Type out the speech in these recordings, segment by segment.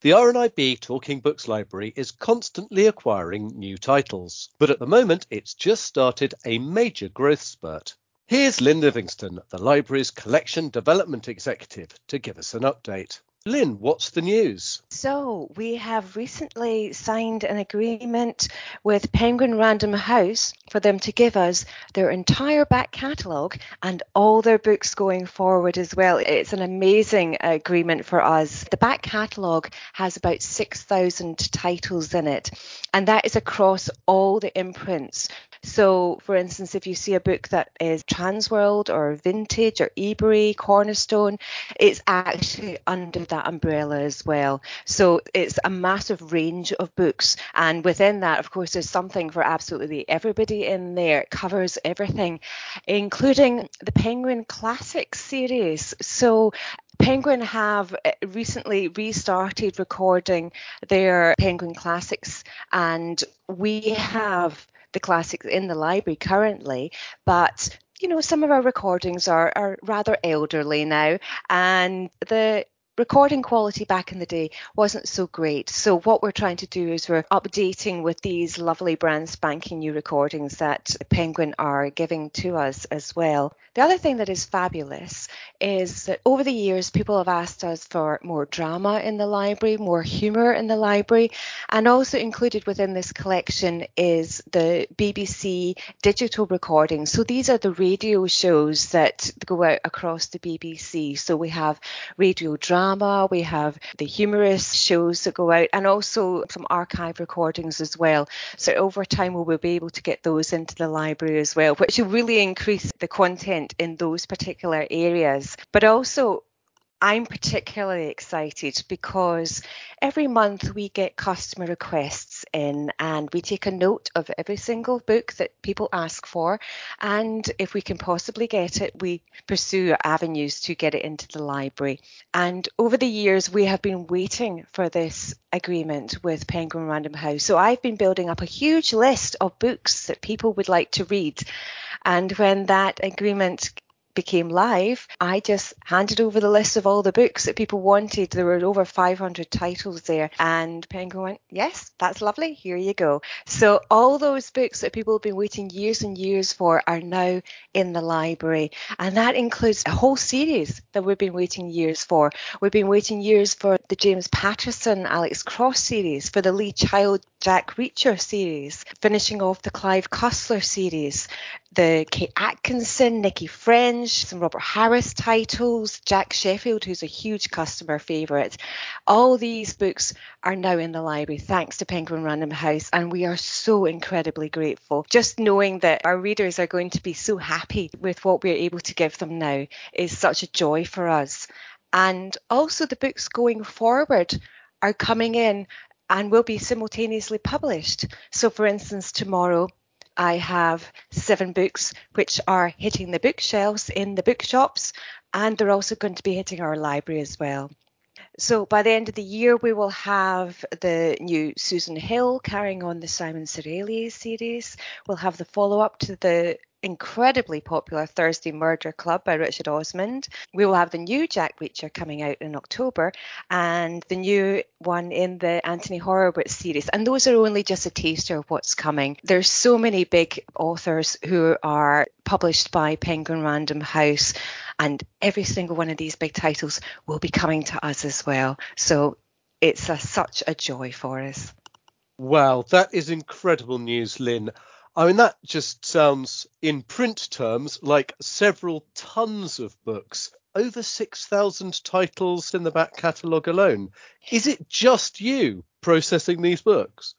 The RNIB Talking Books Library is constantly acquiring new titles, but at the moment it's just started a major growth spurt. Here's Lynn Livingston, the library's Collection Development Executive, to give us an update. Lynn, what's the news? So we have recently signed an agreement with Penguin Random House for them to give us their entire back catalogue and all their books going forward as well. It's an amazing agreement for us. The back catalogue has about 6,000 titles in it, and that is across all the imprints. So, for instance, if you see a book that is Transworld or Vintage or Ebury, Cornerstone, it's actually under that umbrella as well. So it's a massive range of books. And within that, of course, there's something for absolutely everybody in there. It covers everything, including the Penguin Classics series. So Penguin have recently restarted recording their Penguin Classics, and we have the classics in the library currently, but some of our recordings are rather elderly now, and the recording quality back in the day wasn't so great. So what we're trying to do is we're updating with these lovely brand spanking new recordings that Penguin are giving to us as well. The other thing that is fabulous is that over the years people have asked us for more drama in the library, more humour in the library, and also included within this collection is the BBC digital recordings. So these are the radio shows that go out across the BBC. So we have radio drama, we have the humorous shows that go out, and also some archive recordings as well. So over time we'll be able to get those into the library as well, which will really increase the content in those particular areas. But also I'm particularly excited because every month we get customer requests in, and we take a note of every single book that people ask for, and if we can possibly get it, we pursue avenues to get it into the library. And over the years we have been waiting for this agreement with Penguin Random House. So I've been building up a huge list of books that people would like to read, and when that agreement became live, I just handed over the list of all the books that people wanted. There were over 500 titles there, and Penguin went, yes, that's lovely, here you go. So all those books that people have been waiting years and years for are now in the library, and that includes a whole series that we've been waiting years for. We've been waiting years for the James Patterson, Alex Cross series, for the Lee Child, Jack Reacher series, finishing off the Clive Cussler series, the Kate Atkinson, Nikki French, some Robert Harris titles, Jack Sheffield, who's a huge customer favourite. All these books are now in the library thanks to Penguin Random House, and we are so incredibly grateful. Just knowing that our readers are going to be so happy with what we're able to give them now is such a joy for us. And also the books going forward are coming in and will be simultaneously published. So for instance, tomorrow I have 7 books which are hitting the bookshelves in the bookshops, and they're also going to be hitting our library as well. So by the end of the year, we will have the new Susan Hill carrying on the Simon Sirelius series. We'll have the follow-up to the incredibly popular Thursday Murder Club by Richard Osmond. We will have the new Jack Reacher coming out in October, and the new one in the Anthony Horowitz series. And those are only just a taster of what's coming. There's so many big authors who are published by Penguin Random House, and every single one of these big titles will be coming to us as well. So it's such a joy for us. Wow, that is incredible news, Lynn. I mean, that just sounds, in print terms, like several tons of books. Over 6,000 titles in the back catalogue alone. Is it just you processing these books?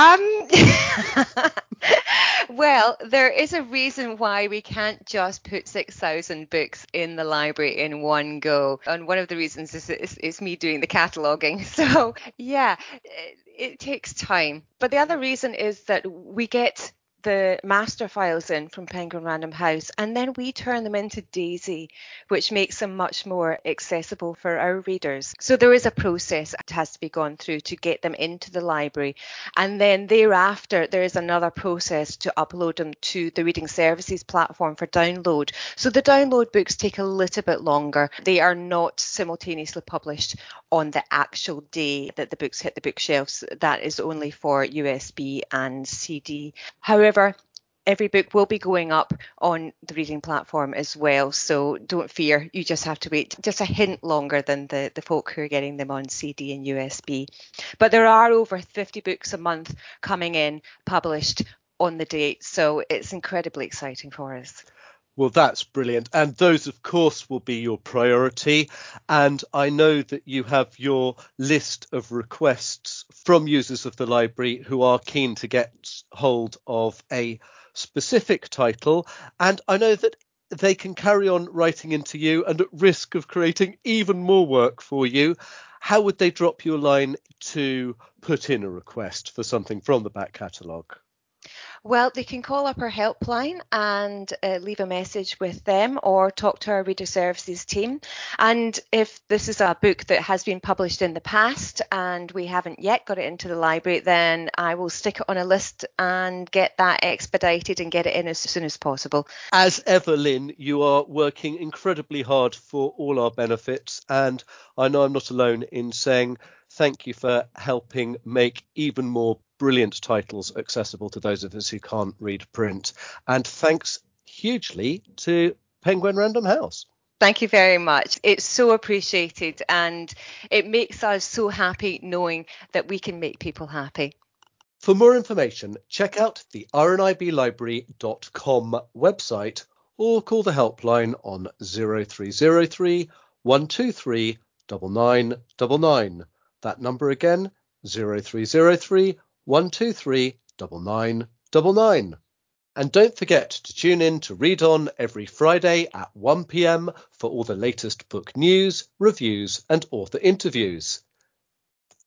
Well, there is a reason why we can't just put 6,000 books in the library in one go. And one of the reasons is me doing the cataloguing. So, yeah, it takes time. But the other reason is that we get the master files in from Penguin Random House, and then we turn them into Daisy, which makes them much more accessible for our readers. So there is a process that has to be gone through to get them into the library, and then thereafter there is another process to upload them to the Reading Services platform for download. So the download books take a little bit longer. They are not simultaneously published on the actual day that the books hit the bookshelves. That is only for USB and CD. However, every book will be going up on the reading platform as well. So don't fear, you just have to wait just a hint longer than the folk who are getting them on CD and USB. But there are over 50 books a month coming in, published on the date. So it's incredibly exciting for us. Well, that's brilliant. And those, of course, will be your priority. And I know that you have your list of requests from users of the library who are keen to get hold of a specific title. And I know that they can carry on writing into you, and at risk of creating even more work for you, how would they drop you a line to put in a request for something from the back catalogue? Well, they can call up our helpline and leave a message with them, or talk to our Reader Services team. And if this is a book that has been published in the past and we haven't yet got it into the library, then I will stick it on a list and get that expedited and get it in as soon as possible. As ever, Lynn, you are working incredibly hard for all our benefits, and I know I'm not alone in saying thank you for helping make even more brilliant titles accessible to those of us who can't read print. And thanks hugely to Penguin Random House. Thank you very much. It's so appreciated, and it makes us so happy knowing that we can make people happy. For more information, check out the rniblibrary.com website or call the helpline on 0303 123 9999. That number again, 0303 123 9999. And don't forget to tune in to Read On every Friday at 1 p.m. for all the latest book news, reviews and author interviews.